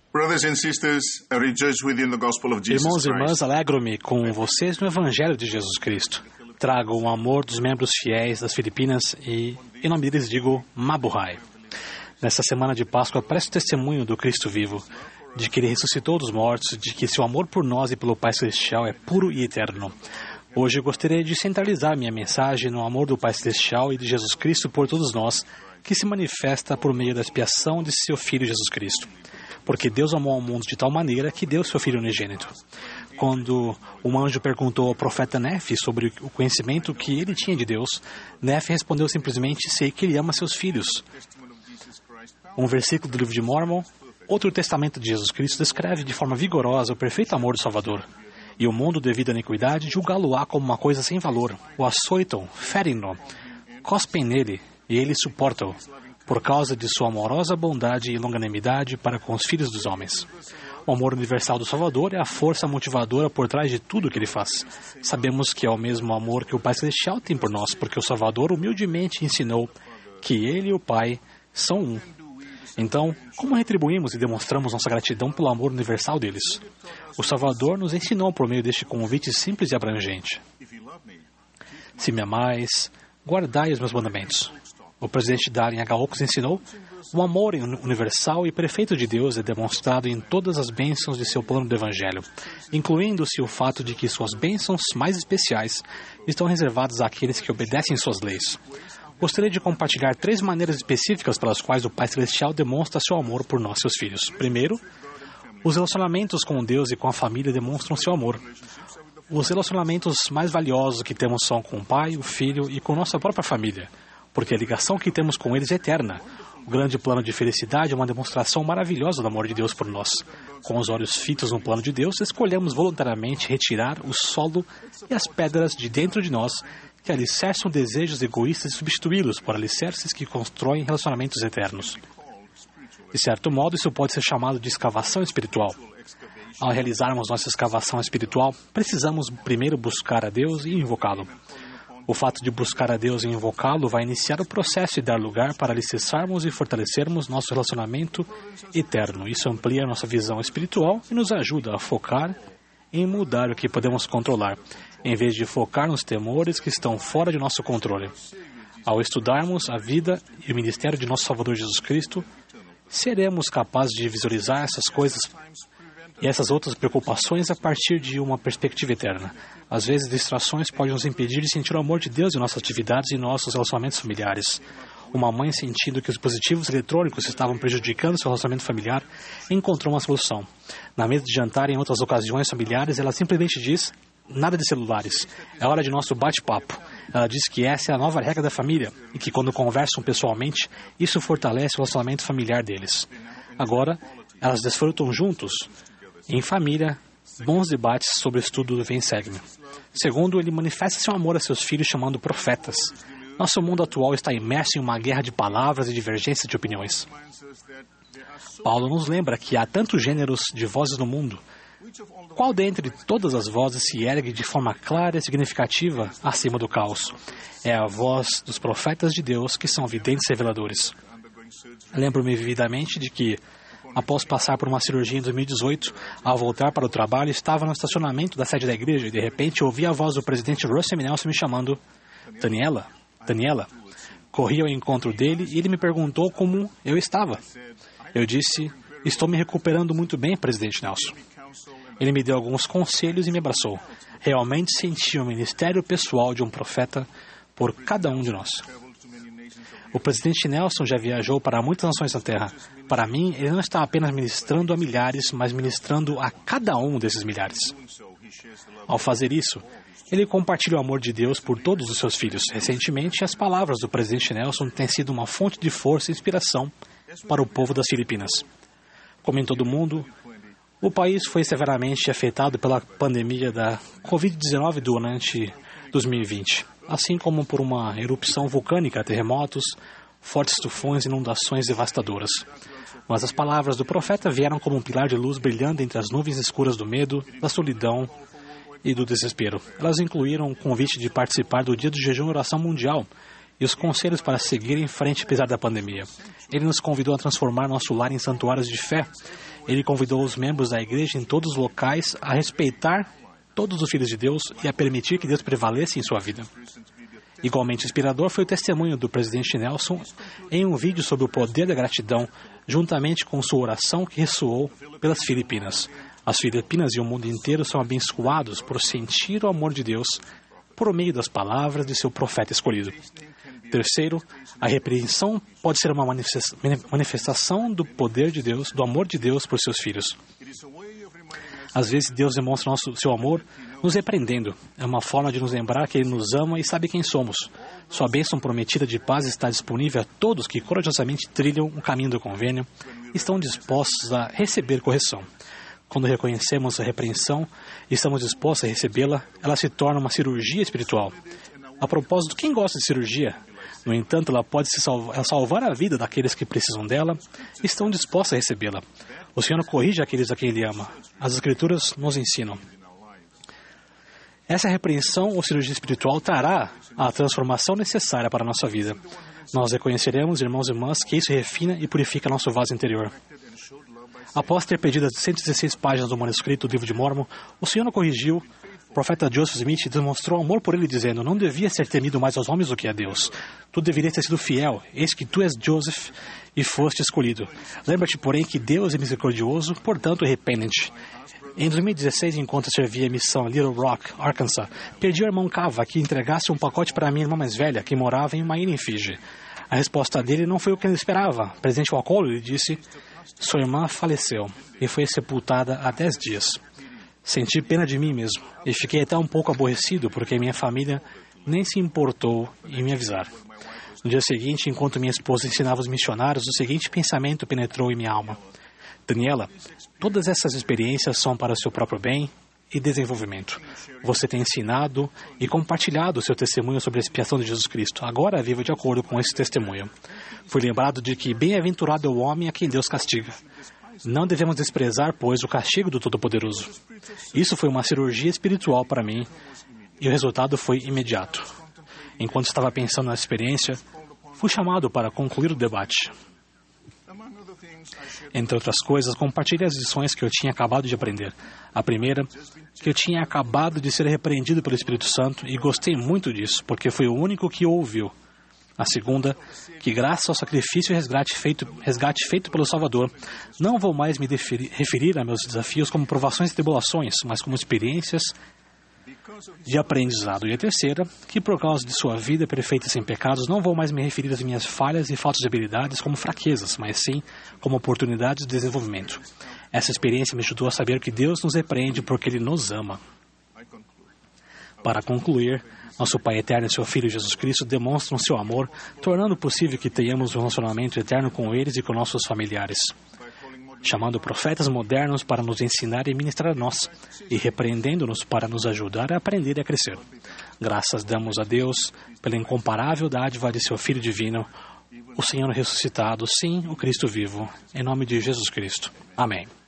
Brothers and sisters, I rejoice with you in the gospel of Jesus Irmãos e irmãs, Christ. alegro-me com vocês no Evangelho de Jesus Cristo. Trago o amor dos membros fiéis das Filipinas e, em nome deles, digo Mabuhay. Nessa semana de Páscoa, presto testemunho do Cristo vivo, de que Ele ressuscitou dos mortos, de que seu amor por nós e pelo Pai Celestial é puro e eterno. Hoje gostaria de centralizar minha mensagem no amor do Pai Celestial e de Jesus Cristo por todos nós, que se manifesta por meio da expiação de seu Filho Jesus Cristo. Porque Deus amou ao mundo de tal maneira que deu seu Filho unigênito. Quando um anjo perguntou ao profeta Nefe sobre o conhecimento que ele tinha de Deus, Nefe respondeu simplesmente: sei que ele ama seus filhos. Um versículo do livro de Mórmon, outro testamento de Jesus Cristo, descreve de forma vigorosa o perfeito amor do Salvador. E o mundo, devido à iniquidade, julgá-lo-á como uma coisa sem valor. O açoitam, ferem-no, cospem nele, e ele suporta-o, por causa de sua amorosa bondade e longanimidade para com os filhos dos homens. O amor universal do Salvador é a força motivadora por trás de tudo o que ele faz. Sabemos que é o mesmo amor que o Pai Celestial tem por nós, porque o Salvador humildemente ensinou que ele e o Pai são um. Então, como retribuímos e demonstramos nossa gratidão pelo amor universal deles? O Salvador nos ensinou por meio deste convite simples e abrangente. Se me amais, guardai os meus mandamentos. O presidente Darren H. Oaks ensinou: o amor universal e perfeito de Deus é demonstrado em todas as bênçãos de seu plano do Evangelho, incluindo-se o fato de que suas bênçãos mais especiais estão reservadas àqueles que obedecem suas leis. Gostaria de compartilhar 3 maneiras específicas pelas quais o Pai Celestial demonstra seu amor por nós, seus filhos. Primeiro, os relacionamentos com Deus e com a família demonstram seu amor. Os relacionamentos mais valiosos que temos são com o Pai, o Filho e com nossa própria família, porque a ligação que temos com eles é eterna. O grande plano de felicidade é uma demonstração maravilhosa do amor de Deus por nós. Com os olhos fitos no plano de Deus, escolhemos voluntariamente retirar o solo e as pedras de dentro de nós que alicerçam desejos egoístas e substituí-los por alicerces que constroem relacionamentos eternos. De certo modo, isso pode ser chamado de escavação espiritual. Ao realizarmos nossa escavação espiritual, precisamos primeiro buscar a Deus e invocá-lo. O fato de buscar a Deus e invocá-lo vai iniciar o processo e dar lugar para alicerçarmos e fortalecermos nosso relacionamento eterno. Isso amplia nossa visão espiritual e nos ajuda a focar em mudar o que podemos controlar, em vez de focar nos temores que estão fora de nosso controle. Ao estudarmos a vida e o ministério de nosso Salvador Jesus Cristo, seremos capazes de visualizar essas coisas e essas outras preocupações a partir de uma perspectiva eterna. Às vezes, distrações podem nos impedir de sentir o amor de Deus em nossas atividades e nossos relacionamentos familiares. Uma mãe, sentindo que os dispositivos eletrônicos estavam prejudicando seu relacionamento familiar, encontrou uma solução. Na mesa de jantar e em outras ocasiões familiares, ela simplesmente diz: nada de celulares. É hora de nosso bate-papo. Ela diz que essa é a nova regra da família e que quando conversam pessoalmente, isso fortalece o relacionamento familiar deles. Agora, elas desfrutam juntos, em família, bons debates sobre o estudo do Vem Segue-me. Segundo, ele manifesta seu amor a seus filhos chamando profetas. Nosso mundo atual está imerso em uma guerra de palavras e divergência de opiniões. Paulo nos lembra que há tantos gêneros de vozes no mundo. Qual dentre todas as vozes se ergue de forma clara e significativa acima do caos? É a voz dos profetas de Deus, que são videntes reveladores. Lembro-me vividamente de que, após passar por uma cirurgia em 2018, ao voltar para o trabalho, estava no estacionamento da sede da igreja e, de repente, ouvi a voz do presidente Russell M. Nelson me chamando: Daniela, Daniela. Corri ao encontro dele e ele me perguntou como eu estava. Eu disse: estou me recuperando muito bem, presidente Nelson. Ele me deu alguns conselhos e me abraçou. Realmente senti o ministério pessoal de um profeta por cada um de nós. O presidente Nelson já viajou para muitas nações da Terra. Para mim, ele não está apenas ministrando a milhares, mas ministrando a cada um desses milhares. Ao fazer isso, ele compartilha o amor de Deus por todos os seus filhos. Recentemente, as palavras do presidente Nelson têm sido uma fonte de força e inspiração para o povo das Filipinas. Como em todo o mundo, o país foi severamente afetado pela pandemia da Covid-19 durante 2020, assim como por uma erupção vulcânica, terremotos, fortes tufões e inundações devastadoras. Mas as palavras do profeta vieram como um pilar de luz brilhando entre as nuvens escuras do medo, da solidão e do desespero. Elas incluíram o convite de participar do Dia do Jejum e Oração Mundial e os conselhos para seguir em frente apesar da pandemia. Ele nos convidou a transformar nosso lar em santuários de fé Ele convidou os membros da igreja em todos os locais a respeitar todos os filhos de Deus e a permitir que Deus prevaleça em sua vida. Igualmente inspirador foi o testemunho do presidente Nelson em um vídeo sobre o poder da gratidão, juntamente com sua oração que ressoou pelas Filipinas. As Filipinas e o mundo inteiro são abençoados por sentir o amor de Deus por meio das palavras de seu profeta escolhido. Terceiro, a repreensão pode ser uma manifestação do poder de Deus, do amor de Deus por seus filhos. Às vezes, Deus demonstra seu amor nos repreendendo. É uma forma de nos lembrar que Ele nos ama e sabe quem somos. Sua bênção prometida de paz está disponível a todos que corajosamente trilham o caminho do convênio e estão dispostos a receber correção. Quando reconhecemos a repreensão e estamos dispostos a recebê-la, ela se torna uma cirurgia espiritual. A propósito, quem gosta de cirurgia? No entanto, ela pode salvar a vida daqueles que precisam dela e estão dispostos a recebê-la. O Senhor corrige aqueles a quem Ele ama. As Escrituras nos ensinam. Essa repreensão ou cirurgia espiritual trará a transformação necessária para a nossa vida. Nós reconheceremos, irmãos e irmãs, que isso refina e purifica nosso vaso interior. Após ter perdido as 116 páginas do manuscrito do livro de Mórmon, o Senhor corrigiu o profeta Joseph Smith e demonstrou amor por ele, dizendo: não devia ser temido mais aos homens do que a Deus. Tu deverias ter sido fiel, eis que tu és Joseph e foste escolhido. Lembra-te, porém, que Deus é misericordioso, portanto arrepende-te. Em 2016, enquanto servia a missão em Little Rock, Arkansas, pedi ao irmão Cava que entregasse um pacote para minha irmã mais velha, que morava em uma ilha em Fiji. A resposta dele não foi o que ele esperava. Presente ao colo, ele disse: sua irmã faleceu e foi sepultada há 10 dias. Senti pena de mim mesmo e fiquei até um pouco aborrecido porque minha família nem se importou em me avisar. No dia seguinte, enquanto minha esposa ensinava os missionários, o seguinte pensamento penetrou em minha alma: Daniela, todas essas experiências são para o seu próprio bem e desenvolvimento. Você tem ensinado e compartilhado o seu testemunho sobre a expiação de Jesus Cristo. Agora viva de acordo com esse testemunho. Fui lembrado de que bem-aventurado é o homem a quem Deus castiga. Não devemos desprezar, pois, o castigo do Todo-Poderoso. Isso foi uma cirurgia espiritual para mim e o resultado foi imediato. Enquanto estava pensando na experiência, fui chamado para concluir o debate. Entre outras coisas, compartilhei as lições que eu tinha acabado de aprender. A primeira, que eu tinha acabado de ser repreendido pelo Espírito Santo e gostei muito disso, porque foi o único que o ouviu. A segunda, que graças ao sacrifício e resgate feito pelo Salvador, não vou mais me referir a meus desafios como provações e tribulações, mas como experiências de aprendizado. E a terceira, que por causa de sua vida perfeita e sem pecados, não vou mais me referir às minhas falhas e faltas de habilidades como fraquezas, mas sim como oportunidades de desenvolvimento. Essa experiência me ajudou a saber que Deus nos repreende porque Ele nos ama. Para concluir, nosso Pai Eterno e seu Filho Jesus Cristo demonstram seu amor, tornando possível que tenhamos um relacionamento eterno com eles e com nossos familiares, chamando profetas modernos para nos ensinar e ministrar a nós, e repreendendo-nos para nos ajudar a aprender e a crescer. Graças damos a Deus pela incomparável dádiva de seu Filho divino, o Senhor ressuscitado, sim, o Cristo vivo, em nome de Jesus Cristo. Amém.